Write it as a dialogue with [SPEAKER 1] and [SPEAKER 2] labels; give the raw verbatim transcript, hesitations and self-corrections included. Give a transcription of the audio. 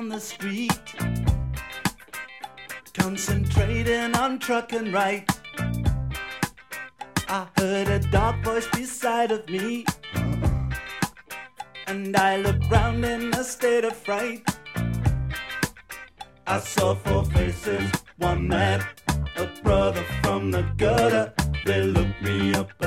[SPEAKER 1] down the street, concentrating on trucking right. I heard a dark voice beside of me, and I looked round in a state of fright. I saw four faces, one man, a brother from the gutter. They looked me up